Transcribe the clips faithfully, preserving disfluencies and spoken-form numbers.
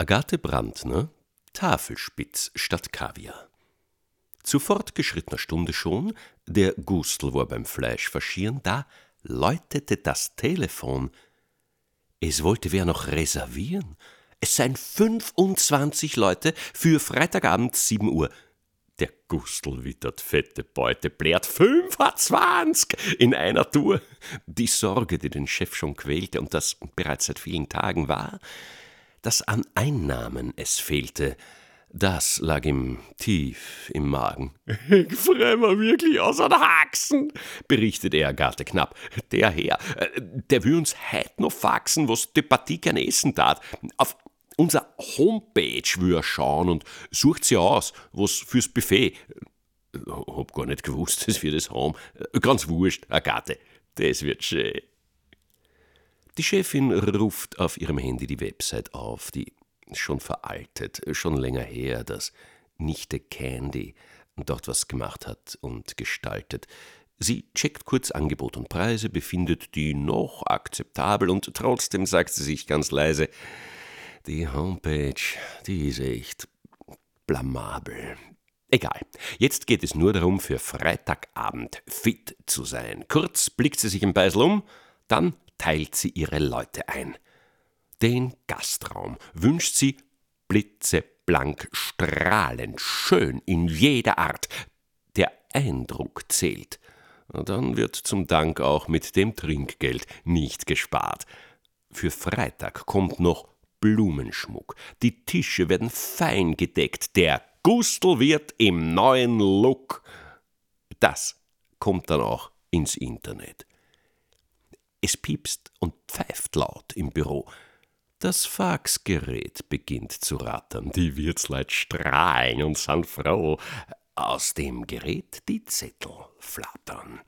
Agathe Brandner, Tafelspitz statt Kaviar. Zu fortgeschrittener Stunde schon, der Gustl war beim Fleisch faschieren, da läutete das Telefon. Es wollte wer noch reservieren. Es seien fünfundzwanzig Leute für Freitagabend sieben Uhr. Der Gustl wittert fette Beute, blärt fünfundzwanzig in einer Tour. Die Sorge, die den Chef schon quälte und das bereits seit vielen Tagen war, dass an Einnahmen es fehlte, das lag ihm tief im Magen. »Ich freu mir wirklich aus an Haxen«, berichtet er Agathe knapp. »Der Herr, der will uns heut noch faxen, was die Partie gern essen tat. Auf unser Homepage will er schauen und sucht sie aus, was fürs Buffet. Hab gar nicht gewusst, dass wir das haben. Ganz wurscht, Agathe, das wird schön.« Die Chefin ruft auf ihrem Handy die Website auf, die schon veraltet, schon länger her, dass Nichte Candy dort was gemacht hat und gestaltet. Sie checkt kurz Angebot und Preise, befindet die noch akzeptabel und trotzdem sagt sie sich ganz leise, die Homepage, die ist echt blamabel. Egal, jetzt geht es nur darum, für Freitagabend fit zu sein. Kurz blickt sie sich im Beisel um, dann teilt sie ihre Leute ein. Den Gastraum wünscht sie blitzeblank, strahlend, schön in jeder Art. Der Eindruck zählt. Dann wird zum Dank auch mit dem Trinkgeld nicht gespart. Für Freitag kommt noch Blumenschmuck. Die Tische werden fein gedeckt. Der Gustl wird im neuen Look. Das kommt dann auch ins Internet. Es piepst und pfeift laut im Büro. Das Faxgerät beginnt zu rattern. Die Wirtsleut strahlen und sind froh. Aus dem Gerät die Zettel flattern.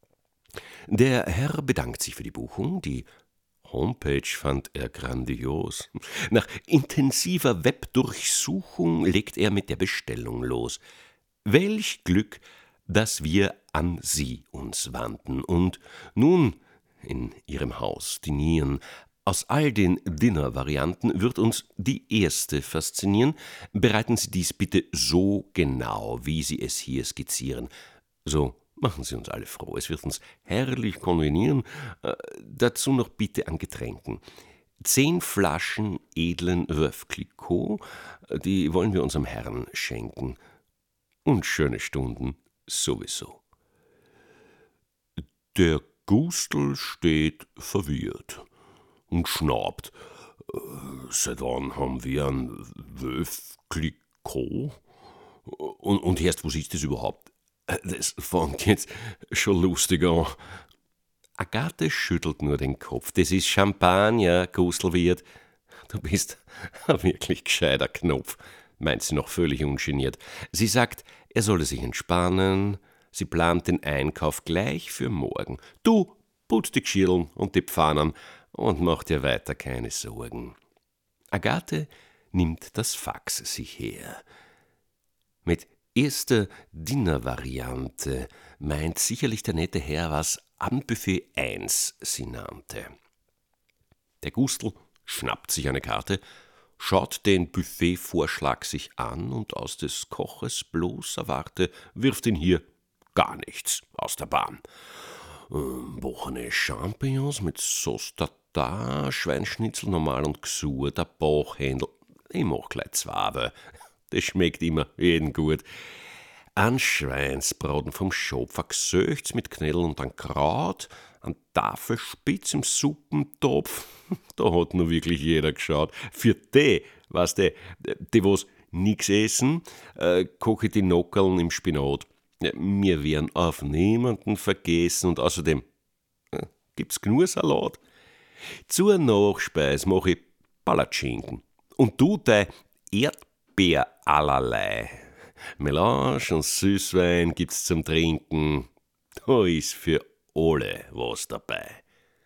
Der Herr bedankt sich für die Buchung. Die Homepage fand er grandios. Nach intensiver Webdurchsuchung legt er mit der Bestellung los. Welch Glück, dass wir an Sie uns wandten und nun in Ihrem Haus dinieren. Aus all den Dinner-Varianten wird uns die erste faszinieren. Bereiten Sie dies bitte so genau, wie Sie es hier skizzieren. So machen Sie uns alle froh. Es wird uns herrlich konvenieren. Äh, dazu noch bitte an Getränken. Zehn Flaschen edlen Veuve Clicquot, die wollen wir unserem Herrn schenken. Und schöne Stunden sowieso. Der Gustl steht verwirrt und schnaubt. Seit wann haben wir ein Veuve Clicquot? Und, und erst, was ist das überhaupt? Das fängt jetzt schon lustig an. Agathe schüttelt nur den Kopf. Das ist Champagner, Gustlwirt. Du bist ein wirklich gescheiter Knopf, meint sie noch völlig ungeniert. Sie sagt, er solle sich entspannen. Sie plant den Einkauf gleich für morgen. Du putz die Geschirrln und die Pfannen und mach dir weiter keine Sorgen. Agathe nimmt das Fax sich her. Mit erster Dinner-Variante meint sicherlich der nette Herr, was Abendbuffet eins sie nannte. Der Gustl schnappt sich eine Karte, schaut den Buffet-Vorschlag sich an und aus des Koches bloßer Warte wirft ihn hier gar nichts aus der Bahn. Bochene Champignons mit Sauce Tartare, Schweinschnitzel normal und Gsur, der Bauchhändel. Ich mach gleich zwei, das schmeckt immer jeden gut. Ein Schweinsbraten vom Schopfer, gesöchts mit Knädel und ein Kraut, ein Tafelspitz im Suppentopf. Da hat nur wirklich jeder geschaut. Für die, weißt du, die was nix essen, äh, koche ich die Nockerln im Spinat. Wir werden auf niemanden vergessen und außerdem äh, gibt's genug Salat. Zur Nachspeise mache ich Palatschinken. Und du dein Erdbeer allerlei. Melange und Süßwein gibt's zum Trinken. Da ist für alle was dabei.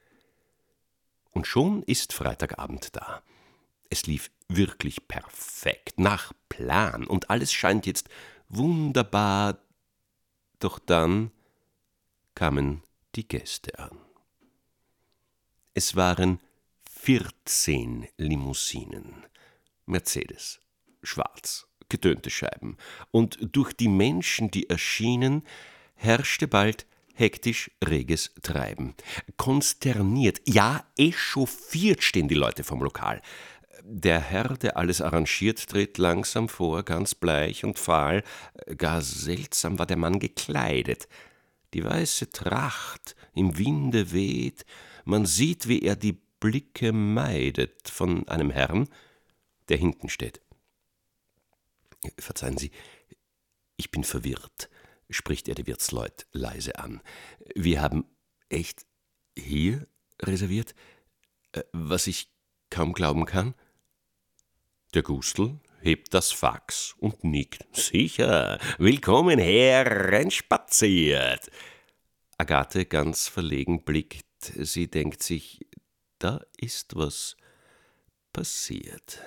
Und schon ist Freitagabend da. Es lief wirklich perfekt, nach Plan, und alles scheint jetzt wunderbar. Doch dann kamen die Gäste an. Es waren vierzehn Limousinen, Mercedes, schwarz, getönte Scheiben, und durch die Menschen, die erschienen, herrschte bald hektisch reges Treiben. Konsterniert, ja echauffiert stehen die Leute vom Lokal. Der Herr, der alles arrangiert, tritt langsam vor, ganz bleich und fahl. Gar seltsam war der Mann gekleidet. Die weiße Tracht im Winde weht, man sieht, wie er die Blicke meidet von einem Herrn, der hinten steht. »Verzeihen Sie, ich bin verwirrt«, spricht er die Wirtsleut leise an. »Wir haben echt hier reserviert, was ich kaum glauben kann?« Der Gustl hebt das Fax und nickt. »Sicher, willkommen hereinspaziert.« Agathe ganz verlegen blickt. Sie denkt sich, da ist was passiert.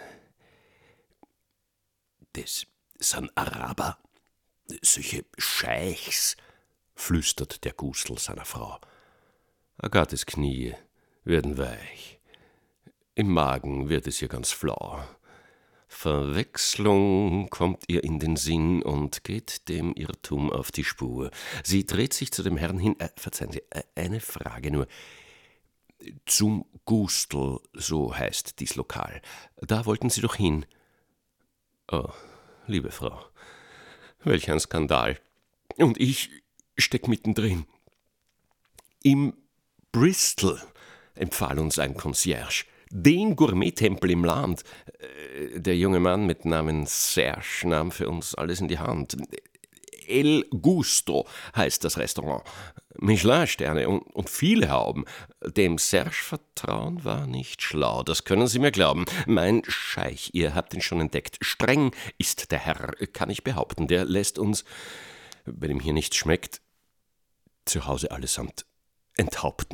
»Das sind Araber, solche Scheichs«, flüstert der Gustl seiner Frau. Agathes Knie werden weich. Im Magen wird es ihr ganz flau. Verwechslung kommt ihr in den Sinn und geht dem Irrtum auf die Spur. Sie dreht sich zu dem Herrn hin. Äh, verzeihen Sie, äh, eine Frage nur. Zum Gustl, so heißt dies Lokal. Da wollten Sie doch hin. Oh, liebe Frau, welch ein Skandal. Und ich steck mittendrin. Im Bristol empfahl uns ein Concierge, den Gourmet-Tempel im Land. Der junge Mann mit Namen Serge nahm für uns alles in die Hand. El Gusto heißt das Restaurant. Michelin-Sterne und, und viele Hauben. Dem Serge vertrauen war nicht schlau, das können Sie mir glauben. Mein Scheich, ihr habt ihn schon entdeckt. Streng ist der Herr, kann ich behaupten. Der lässt uns, wenn ihm hier nichts schmeckt, zu Hause allesamt enthaupten.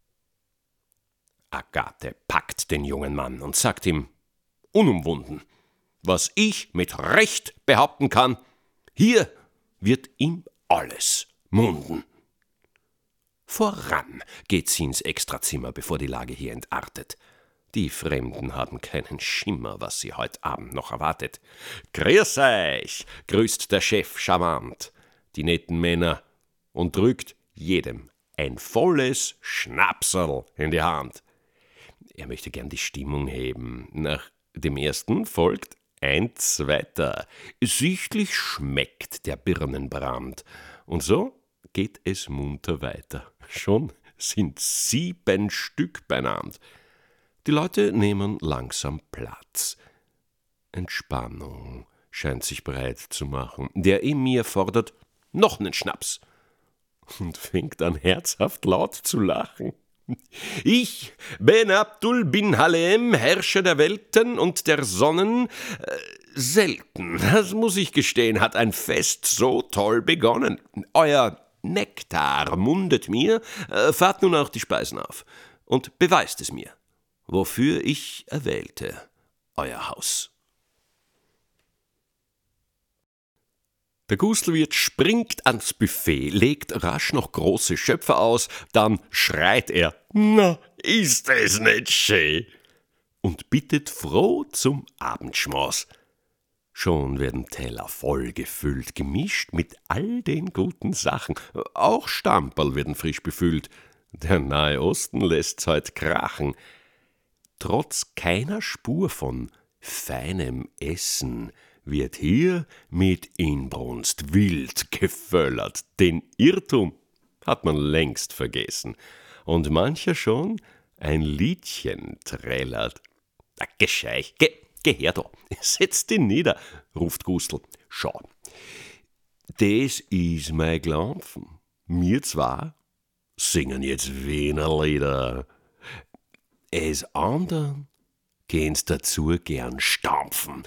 Agathe packt den jungen Mann und sagt ihm, unumwunden, was ich mit Recht behaupten kann, hier wird ihm alles munden. Voran geht sie ins Extrazimmer, bevor die Lage hier entartet. Die Fremden haben keinen Schimmer, was sie heut Abend noch erwartet. »Grüß euch«, grüßt der Chef charmant die netten Männer und drückt jedem ein volles Schnapserl in die Hand. Er möchte gern die Stimmung heben. Nach dem ersten folgt ein zweiter. Sichtlich schmeckt der Birnenbrand. Und so geht es munter weiter. Schon sind sieben Stück beieinander. Die Leute nehmen langsam Platz. Entspannung scheint sich breit zu machen. Der Emir fordert noch einen Schnaps und fängt an herzhaft laut zu lachen. »Ich bin Abdul bin Halem, Herrscher der Welten und der Sonnen. Äh, selten, das muss ich gestehen, hat ein Fest so toll begonnen. Euer Nektar mundet mir, äh, fahrt nun auch die Speisen auf und beweist es mir, wofür ich erwählte euer Haus.« Der Gustelwirt springt ans Buffet, legt rasch noch große Schöpfe aus, dann schreit er, »Na, ist es nicht schön?« und bittet froh zum Abendschmaus. Schon werden Teller voll gefüllt, gemischt mit all den guten Sachen. Auch Stamperl werden frisch befüllt. Der Nahe Osten lässt's heut krachen. Trotz keiner Spur von feinem Essen wird hier mit Inbrunst wild geföllert. Den Irrtum hat man längst vergessen. Und mancher schon ein Liedchen trällert. »Gescheich, geh, geh her da, setz dich nieder«, ruft Gustl. »Schau, das is mein Glampfen. Wir zwei singen jetzt Wienerlieder. Es andern gehen's dazu gern stampfen.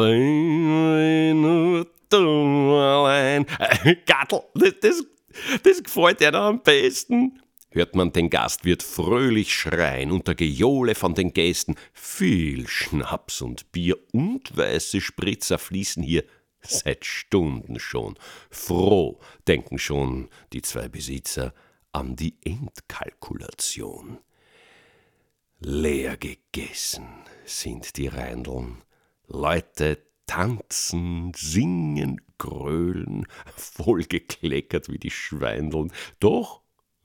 Nur du allein. Gattel, das, das, das gefällt dir da am besten. Hört man den Gastwirt fröhlich schreien unter Gejohle von den Gästen. Viel Schnaps und Bier und weiße Spritzer fließen hier seit Stunden schon. Froh denken schon die zwei Besitzer an die Endkalkulation. Leer gegessen sind die Reindeln, Leute tanzen, singen, grölen, vollgekleckert wie die Schweindeln, doch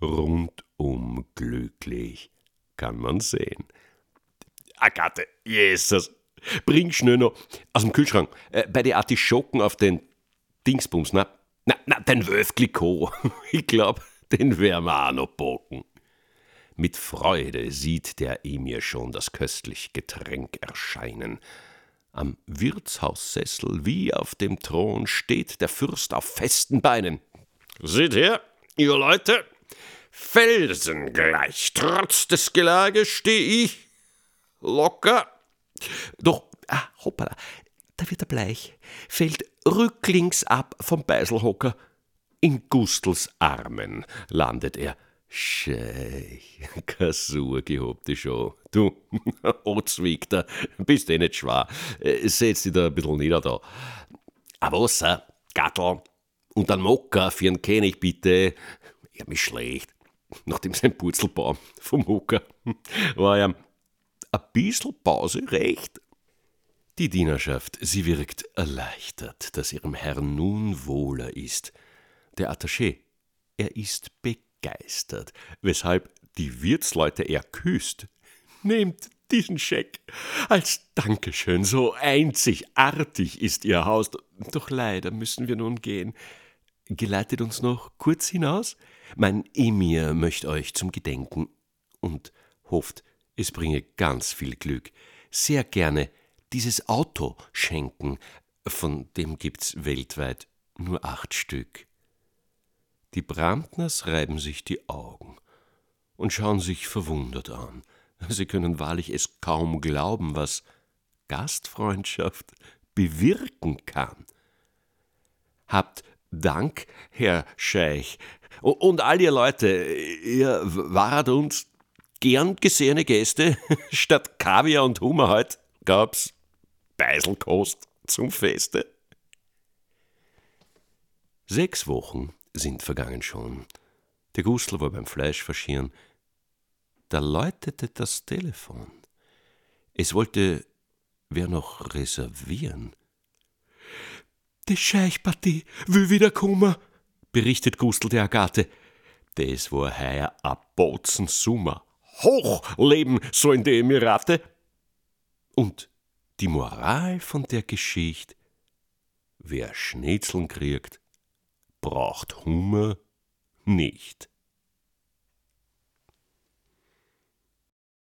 rundum glücklich, kann man sehen. Agathe, Jesus, bring schnell noch aus dem Kühlschrank äh, bei den Artischocken auf den Dingsbums, na, na, na den Wölfgliko. Ich glaub, den werden wir auch noch bocken. Mit Freude sieht der Emir schon das köstlich Getränk erscheinen. Am Wirtshaussessel wie auf dem Thron steht der Fürst auf festen Beinen. Seht her, ihr Leute, felsengleich, trotz des Gelages steh ich locker. Doch, ah, hoppala, da wird er bleich, fällt rücklings ab vom Beiselhocker. In Gustls Armen landet er. Scheich, keine Sorge habt ihr schon. Du, Ozwiegter, bist eh nicht schwer. Setz dich da ein bisschen nieder da. A Wasser, Gattel und ein Mokka für einen König bitte. Er mich schlecht. Nachdem sein Purzelbaum vom Hocker war ja ein bissl Pause recht. Die Dienerschaft, sie wirkt erleichtert, dass ihrem Herrn nun wohler ist. Der Attaché, er ist begeistert, weshalb die Wirtsleute er küsst. Nehmt diesen Scheck als Dankeschön, so einzigartig ist ihr Haus. Doch leider müssen wir nun gehen. Geleitet uns noch kurz hinaus? Mein Emir möcht euch zum Gedenken und hofft, es bringe ganz viel Glück, sehr gerne dieses Auto schenken, von dem gibt's weltweit nur acht Stück. Die Brandners reiben sich die Augen und schauen sich verwundert an. Sie können wahrlich es kaum glauben, was Gastfreundschaft bewirken kann. Habt Dank, Herr Scheich, und all ihr Leute, ihr wart uns gern gesehene Gäste. Statt Kaviar und Hummer heut gab's Beiselkost zum Feste. Sechs Wochen sind vergangen schon. Der Gustl war beim Fleisch verschieren. Da läutete das Telefon. Es wollte wer noch reservieren. Die Scheichpartie will wieder kommen, berichtet Gustl der Agathe. Das war heuer a Botzen Summer. Hochleben sollen die Emirate. Und die Moral von der Geschichte: Wer Schnitzeln kriegt, braucht Hummer nicht.